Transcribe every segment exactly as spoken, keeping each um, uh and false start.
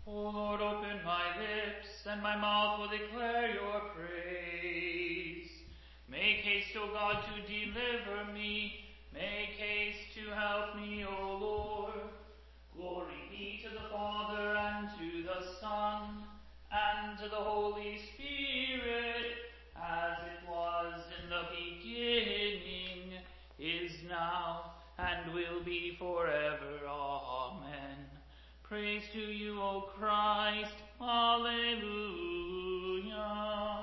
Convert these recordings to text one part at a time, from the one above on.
O Lord, open my lips, and my mouth will declare your praise. Make haste, O God, to deliver me. Make haste to help me, O Lord. Glory be to the Father, and to the Son, and to the Holy Spirit, as it was in the beginning, is now, and will be forever. Amen. Praise to you, O Christ. Alleluia.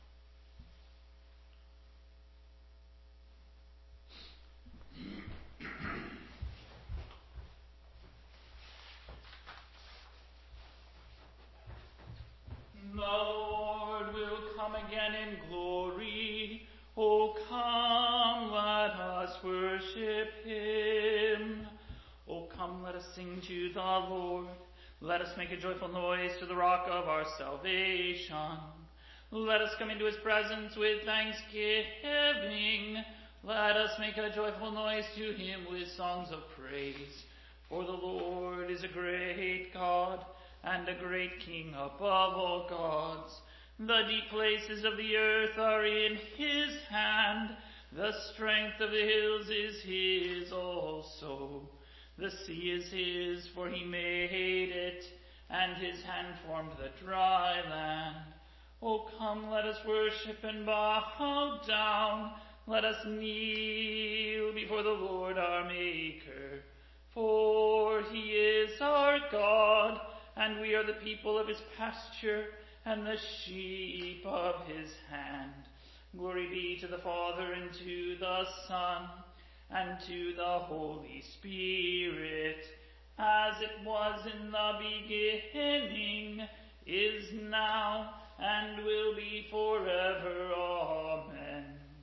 The Lord will come again in glory. O come, let us worship him. O come, let us sing to the Lord. Let us make a joyful noise to the rock of our salvation. Let us come into his presence with thanksgiving. Let us make a joyful noise to him with songs of praise. For the Lord is a great God, and a great King above all gods. The deep places of the earth are in his hand. The strength of the hills is his also. The sea is his, for he made it, and his hand formed the dry land. O come, let us worship and bow down. Let us kneel before the Lord our Maker. For he is our God, and we are the people of his pasture, and the sheep of his hand. Glory be to the Father, and to the Son, and to the Holy Spirit, as it was in the beginning, is now, and will be forever. Amen.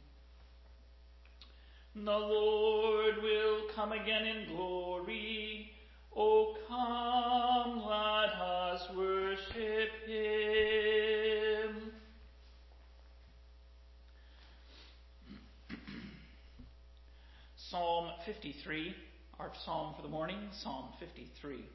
The Lord will come again in glory. O come, let us worship him. Psalm fifty-three, our psalm for the morning, Psalm fifty-three.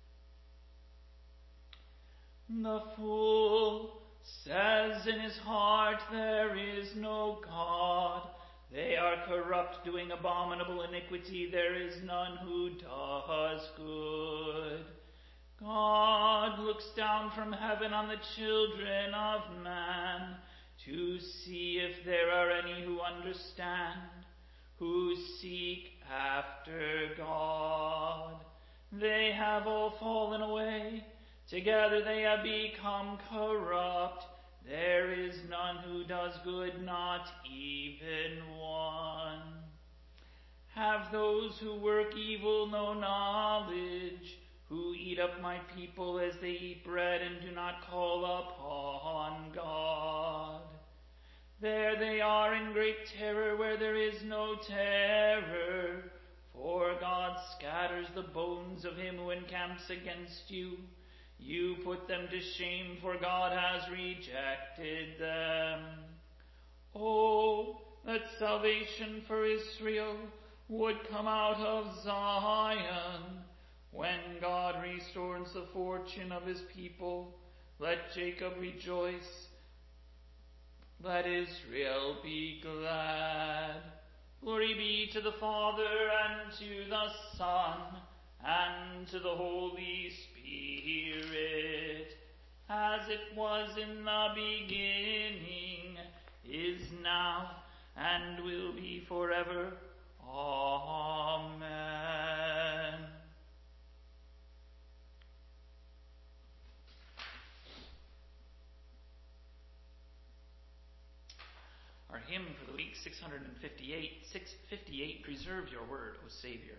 The fool says in his heart, there is no God. They are corrupt, doing abominable iniquity. There is none who does good. God looks down from heaven on the children of man to see if there are any who understand, who seek after God. They have all fallen away. Together they have become corrupt. There is none who does good, not even one. Have those who work evil no knowledge, who eat up my people as they eat bread and do not call upon God? There they are in great terror where there is no terror, for God scatters the bones of him who encamps against you. You put them to shame, for God has rejected them. Oh, that salvation for Israel would come out of Zion. When God restores the fortune of his people, let Jacob rejoice. Let Israel be glad. Glory be to the Father, and to the Son, and to the Holy Spirit, as it was in the beginning, is now, and will be forever. Amen. Our hymn for the week, six fifty-eight, six fifty-eight, Preserve Your Word, O Savior.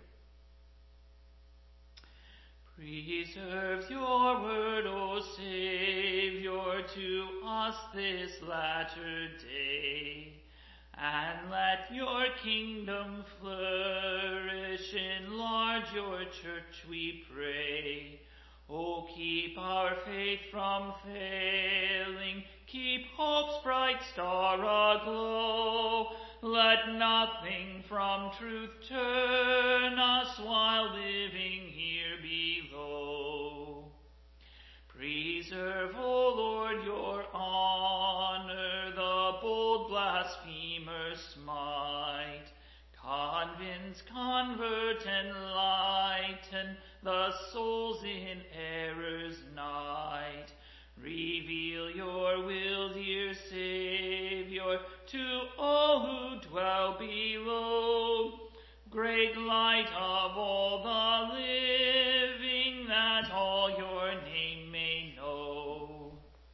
Preserve your word, O Savior, to us this latter day, and let your kingdom flourish. Enlarge your church, we pray. O keep our faith from failing, keep hope's bright star aglow. Let nothing from truth turn us while living here below. Preserve, O Lord, your honor, the bold blasphemers smite. Convince, convert, enlighten the souls in error's night. Reveal your will, dear Saviour, to all who dwell below. Great light of all the living, that all your name may know.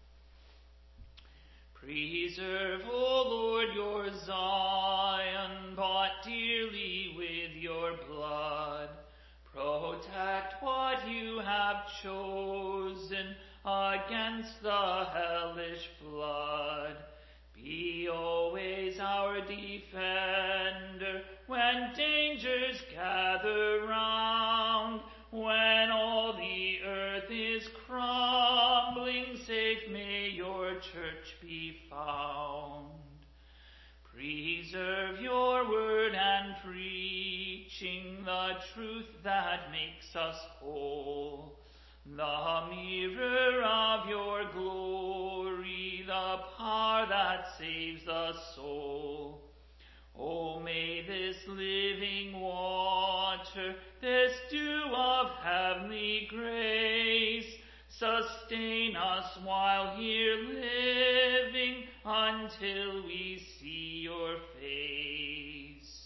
Preserve, O Lord, your Zion, bought dearly with your blood. Protect what you have chosen against the hellish flood. Be always our defender when dangers gather round. When all the earth is crumbling, safe may your church be found. Preserve your word and preaching the truth that makes us whole. The mirror of your glory, the power that saves the soul. Oh, may this living water, this dew of heavenly grace, sustain us while here living until we see your face.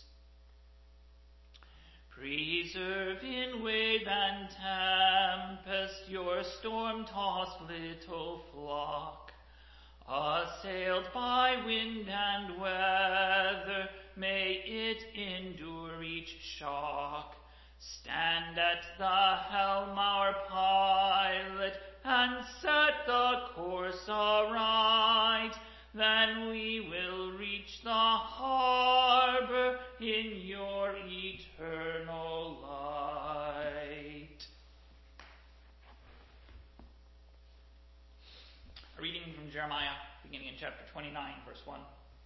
Preserve in wave and tempest your storm-tossed little flock. Assailed by wind and weather, may it endure each shock. Stand at the helm, our pilot, and set the course aright. Then we will reach the harbor in your eternal light. A reading from Jeremiah, beginning in chapter twenty-nine, verse one.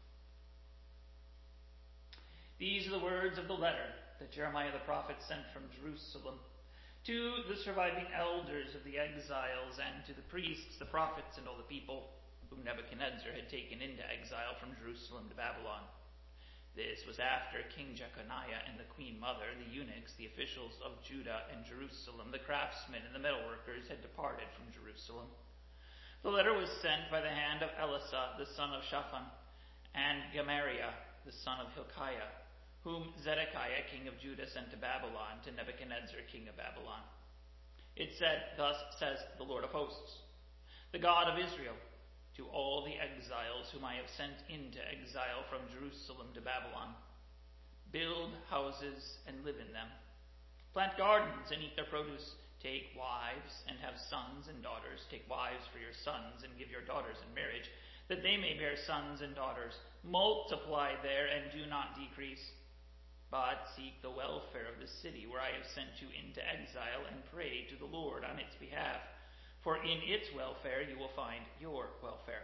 These are the words of the letter that Jeremiah the prophet sent from Jerusalem to the surviving elders of the exiles and to the priests, the prophets, and all the people whom Nebuchadnezzar had taken into exile from Jerusalem to Babylon. This was after King Jeconiah and the queen mother, the eunuchs, the officials of Judah and Jerusalem, the craftsmen and the metalworkers had departed from Jerusalem. The letter was sent by the hand of Elisha, the son of Shaphan, and Gemariah, the son of Hilkiah, whom Zedekiah, king of Judah, sent to Babylon, to Nebuchadnezzar, king of Babylon. It said, Thus says the Lord of hosts, the God of Israel, to all the exiles whom I have sent into exile from Jerusalem to Babylon. Build houses and live in them. Plant gardens and eat their produce. Take wives and have sons and daughters. Take wives for your sons and give your daughters in marriage, that they may bear sons and daughters. Multiply there and do not decrease. But seek the welfare of the city where I have sent you into exile, and pray to the Lord on its behalf. For in its welfare you will find your welfare.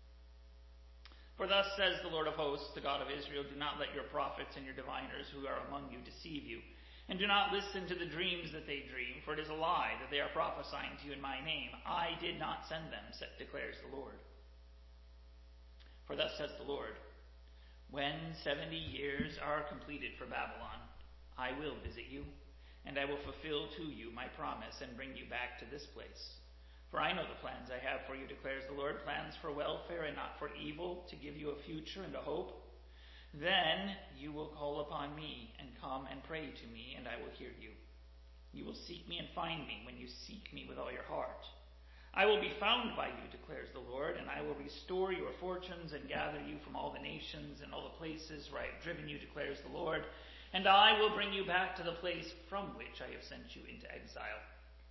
For thus says the Lord of hosts, the God of Israel, do not let your prophets and your diviners who are among you deceive you, and do not listen to the dreams that they dream, for it is a lie that they are prophesying to you in my name. I did not send them, declares the Lord. For thus says the Lord, when seventy years are completed for Babylon, I will visit you, and I will fulfill to you my promise and bring you back to this place. For I know the plans I have for you, declares the Lord, plans for welfare and not for evil, to give you a future and a hope. Then you will call upon me and come and pray to me, and I will hear you. You will seek me and find me when you seek me with all your heart. I will be found by you, declares the Lord, and I will restore your fortunes and gather you from all the nations and all the places where I have driven you, declares the Lord, and I will bring you back to the place from which I have sent you into exile.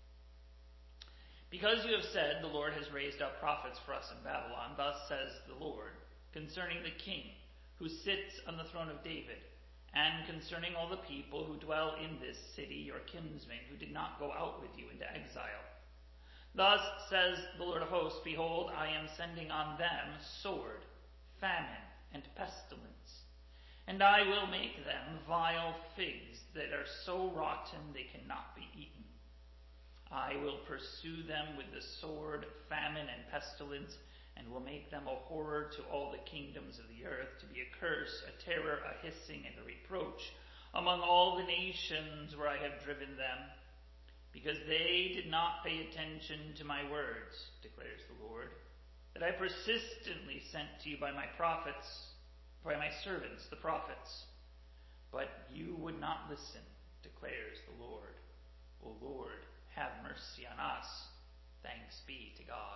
Because you have said, the Lord has raised up prophets for us in Babylon, thus says the Lord, concerning the king who sits on the throne of David, and concerning all the people who dwell in this city, your kinsmen, who did not go out with you into exile. Thus says the Lord of hosts, behold, I am sending on them sword, famine, and pestilence, and I will make them vile figs that are so rotten they cannot be eaten. I will pursue them with the sword, famine, and pestilence, and will make them a horror to all the kingdoms of the earth, to be a curse, a terror, a hissing, and a reproach among all the nations where I have driven them, because they did not pay attention to my words, declares the Lord, that I persistently sent to you by my prophets, by my servants, the prophets. But you would not listen, declares the Lord. O Lord, have mercy on us. Thanks be to God.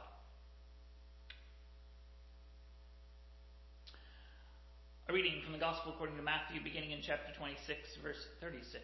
A reading from the Gospel according to Matthew, beginning in chapter twenty-six, verse thirty-six.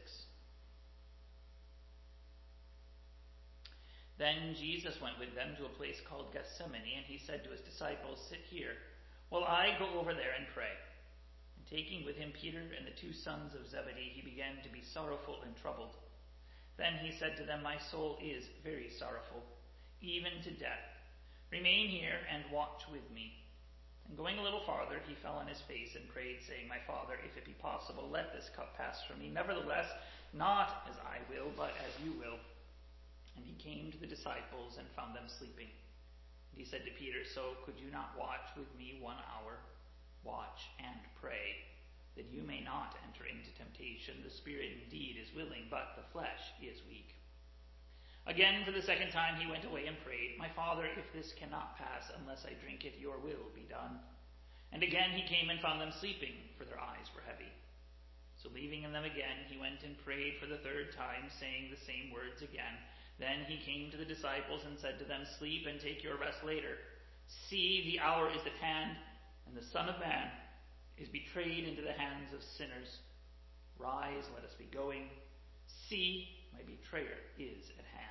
Then Jesus went with them to a place called Gethsemane, and he said to his disciples, "Sit here, while I go over there and pray." And taking with him Peter and the two sons of Zebedee, he began to be sorrowful and troubled. Then he said to them, "My soul is very sorrowful, even to death. Remain here and watch with me." And going a little farther, he fell on his face and prayed, saying, "My Father, if it be possible, let this cup pass from me. Nevertheless, not as I will, but as you will." And he came to the disciples and found them sleeping. And he said to Peter, "So could you not watch with me one hour? Watch and pray, that you may not enter into temptation. The spirit indeed is willing, but the flesh is weak." Again, for the second time, he went away and prayed, "My Father, if this cannot pass unless I drink it, your will be done." And again he came and found them sleeping, for their eyes were heavy. So leaving them again, he went and prayed for the third time, saying the same words again. Then he came to the disciples and said to them, "Sleep and take your rest later. See, the hour is at hand, and the Son of Man is betrayed into the hands of sinners. Rise, let us be going. See, my betrayer is at hand."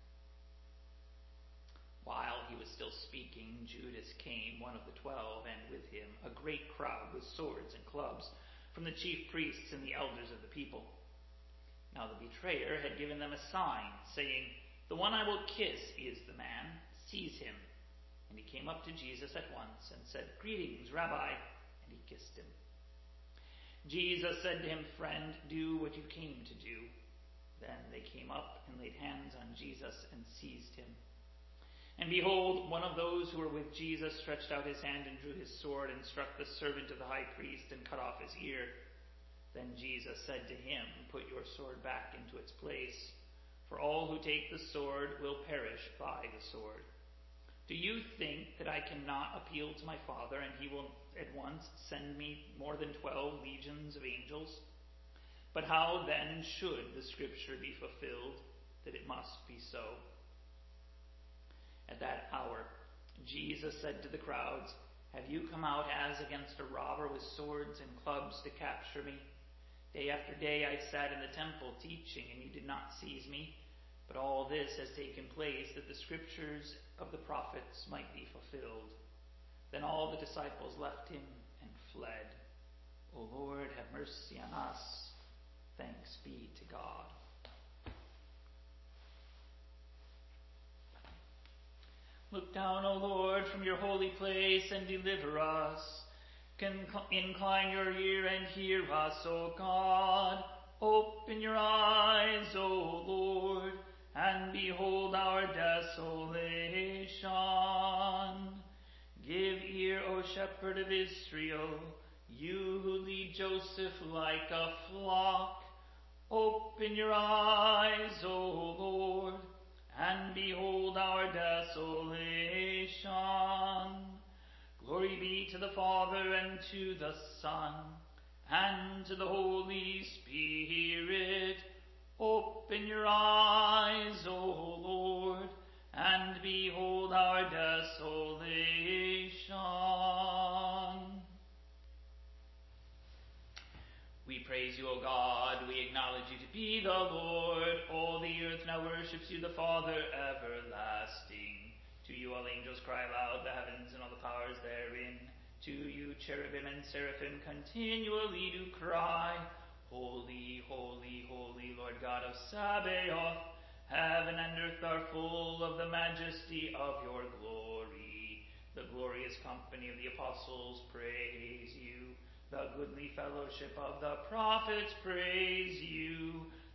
While he was still speaking, Judas came, one of the twelve, and with him a great crowd with swords and clubs from the chief priests and the elders of the people. Now the betrayer had given them a sign, saying, "The one I will kiss is the man. Seize him." And he came up to Jesus at once and said, "Greetings, Rabbi," and he kissed him. Jesus said to him, "Friend, do what you came to do." Then they came up and laid hands on Jesus and seized him. And behold, one of those who were with Jesus stretched out his hand and drew his sword and struck the servant of the high priest and cut off his ear. Then Jesus said to him, "Put your sword back into its place, for all who take the sword will perish by the sword. Do you think that I cannot appeal to my Father, and he will at once send me more than twelve legions of angels? But how then should the scripture be fulfilled, that it must be so?" At that hour, Jesus said to the crowds, "Have you come out as against a robber with swords and clubs to capture me? Day after day I sat in the temple teaching, and you did not seize me. But all this has taken place that the scriptures of the prophets might be fulfilled." Then all the disciples left him and fled. O Lord, have mercy on us. Thanks be to God. Look down, O Lord, from your holy place and deliver us. Incline your ear and hear us, O God. Open your eyes, O Lord, and behold our desolation. Give ear, O shepherd of Israel, you who lead Joseph like a flock. Open your eyes, O Lord, and behold our desolation. Glory be to the Father, and to the Son, and to the Holy Spirit. Open your eyes, O Lord, and behold our desolation. We praise you, O God. We acknowledge you to be the Lord. All the earth now worships you, the Father everlasting. To you all angels cry aloud, the heavens and all the powers therein. To you cherubim and seraphim continually do cry, Holy, holy, holy, Lord God of Sabaoth. Heaven and earth are full of the majesty of your glory. The glorious company of the apostles praise you. The goodly fellowship of the prophets praise you.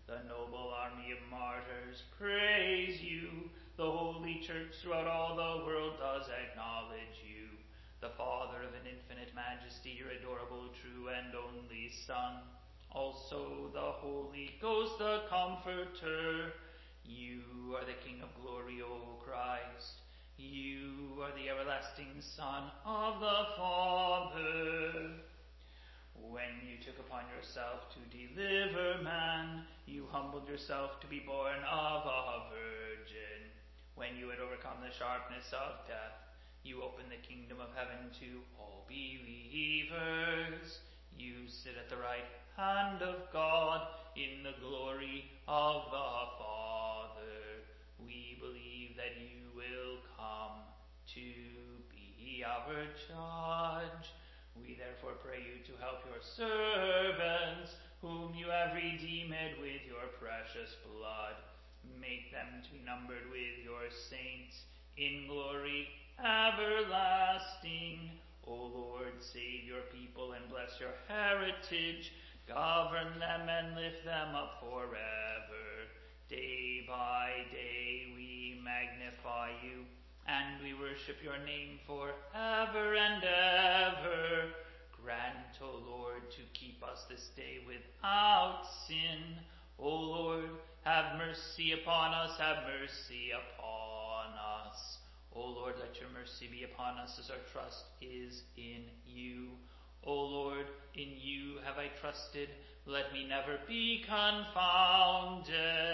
The noble army of martyrs praise you. The Holy Church throughout all the world does acknowledge you. The Father of an infinite majesty, your adorable, true, and only Son. Also the Holy Ghost, the Comforter. You are the King of glory, O Christ. You are the everlasting Son of the Father. When you took upon yourself to deliver man, you humbled yourself to be born of a virgin. When you had overcome the sharpness of death, you opened the kingdom of heaven to all believers. You sit at the right hand of God in the glory of the Father. We believe that you will come to be our judge. We therefore pray you to help your servants, whom you have redeemed with your precious blood. Make them to be numbered with your saints in glory everlasting. O Lord, save your people and bless your heritage. Govern them and lift them up forever. Day by day we magnify you, and we worship your name forever and ever. Grant, O Lord, to keep us this day without sin. O Lord, have mercy upon us, have mercy upon us. O Lord, let your mercy be upon us as our trust is in you. O Lord, in you have I trusted. Let me never be confounded.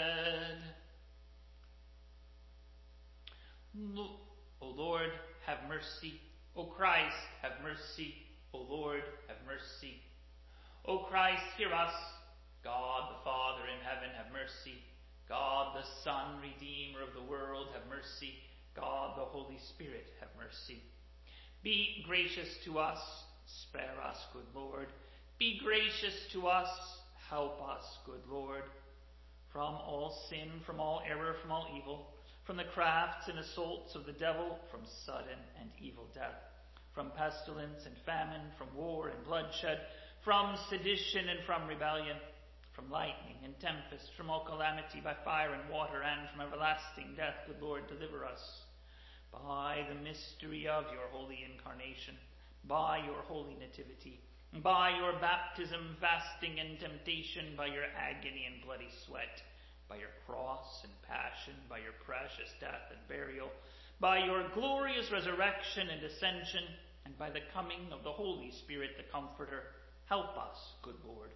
O Lord, have mercy. O Christ, have mercy. O Lord, have mercy. O Christ, hear us. God the Father in heaven, have mercy. God the Son, Redeemer of the world, have mercy. God the Holy Spirit, have mercy. Be gracious to us. Spare us, good Lord. Be gracious to us. Help us, good Lord. From all sin, from all error, from all evil, from the crafts and assaults of the devil, from sudden and evil death, from pestilence and famine, from war and bloodshed, from sedition and from rebellion, from lightning and tempest, from all calamity by fire and water, and from everlasting death, good Lord, deliver us. By the mystery of your holy incarnation, by your holy nativity, by your baptism, fasting, and temptation, by your agony and bloody sweat, by your cross and passion, by your precious death and burial, by your glorious resurrection and ascension, and by the coming of the Holy Spirit, the Comforter, help us, good Lord.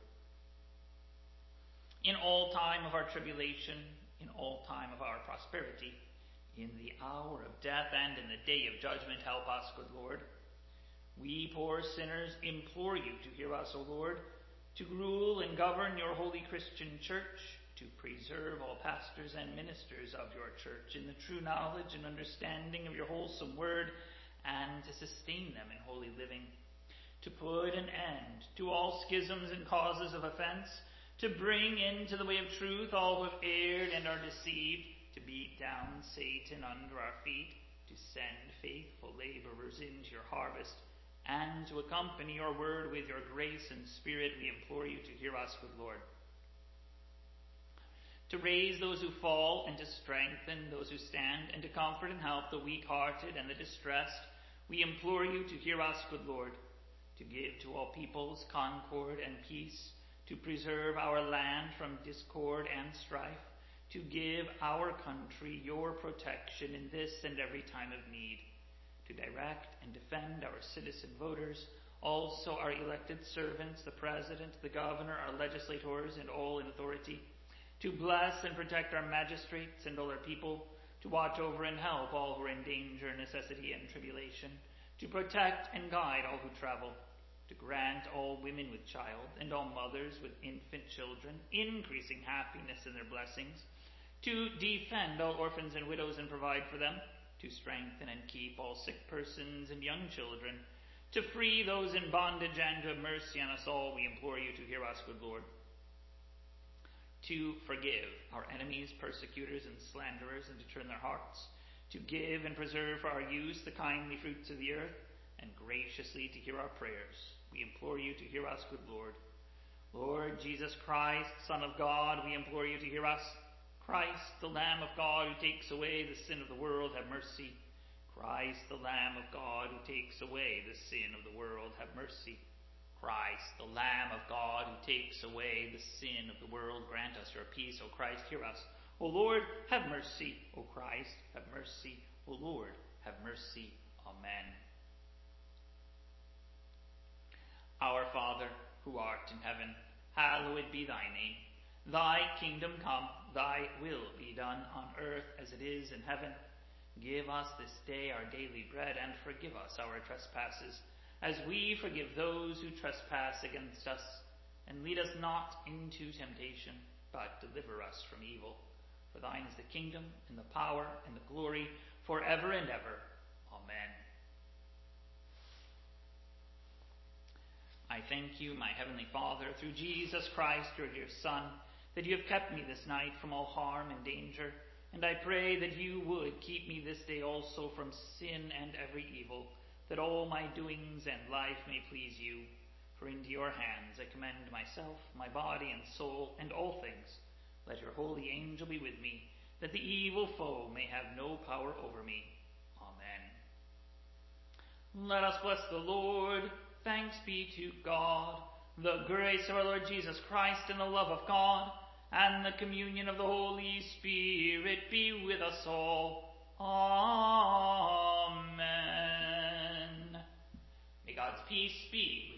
In all time of our tribulation, in all time of our prosperity, in the hour of death and in the day of judgment, help us, good Lord. We poor sinners implore you to hear us, O Lord, to rule and govern your holy Christian church, to preserve all pastors and ministers of your church in the true knowledge and understanding of your wholesome word, and to sustain them in holy living, to put an end to all schisms and causes of offense, to bring into the way of truth all who have erred and are deceived, to beat down Satan under our feet, to send faithful laborers into your harvest, and to accompany your word with your grace and spirit. We implore you to hear us, good Lord. To raise those who fall and to strengthen those who stand, and to comfort and help the weak-hearted and the distressed, we implore you to hear us, good Lord. To give to all peoples concord and peace, to preserve our land from discord and strife, to give our country your protection in this and every time of need, to direct and defend our citizen voters, also our elected servants, the president, the governor, our legislators, and all in authority, to bless and protect our magistrates and all our people, to watch over and help all who are in danger, necessity, and tribulation, to protect and guide all who travel, to grant all women with child and all mothers with infant children increasing happiness in their blessings, to defend all orphans and widows and provide for them, to strengthen and keep all sick persons and young children, to free those in bondage and to have mercy on us all. We implore you to hear us, good Lord. To forgive our enemies, persecutors, and slanderers, and to turn their hearts, to give and preserve for our use the kindly fruits of the earth, and graciously to hear our prayers. We implore you to hear us, good Lord. Lord Jesus Christ, Son of God, we implore you to hear us. Christ, the Lamb of God, who takes away the sin of the world, have mercy. Christ, the Lamb of God, who takes away the sin of the world, have mercy. Christ, the Lamb of God, who takes away the sin of the world, grant us your peace. O Christ, hear us. O Lord, have mercy. O Christ, have mercy. O Lord, have mercy. Amen. Our Father, who art in heaven, hallowed be thy name. Thy kingdom come, thy will be done on earth as it is in heaven. Give us this day our daily bread, and forgive us our trespasses, as we forgive those who trespass against us. And lead us not into temptation, but deliver us from evil. For thine is the kingdom, and the power, and the glory, forever and ever. Amen. I thank you, my heavenly Father, through Jesus Christ, your dear Son, that you have kept me this night from all harm and danger. And I pray that you would keep me this day also from sin and every evil, that all my doings and life may please you. For into your hands I commend myself, my body and soul, and all things. Let your holy angel be with me, that the evil foe may have no power over me. Amen. Let us bless the Lord. Thanks be to God. The grace of our Lord Jesus Christ, and the love of God, and the communion of the Holy Spirit be with us all. Amen. May God's peace be with you.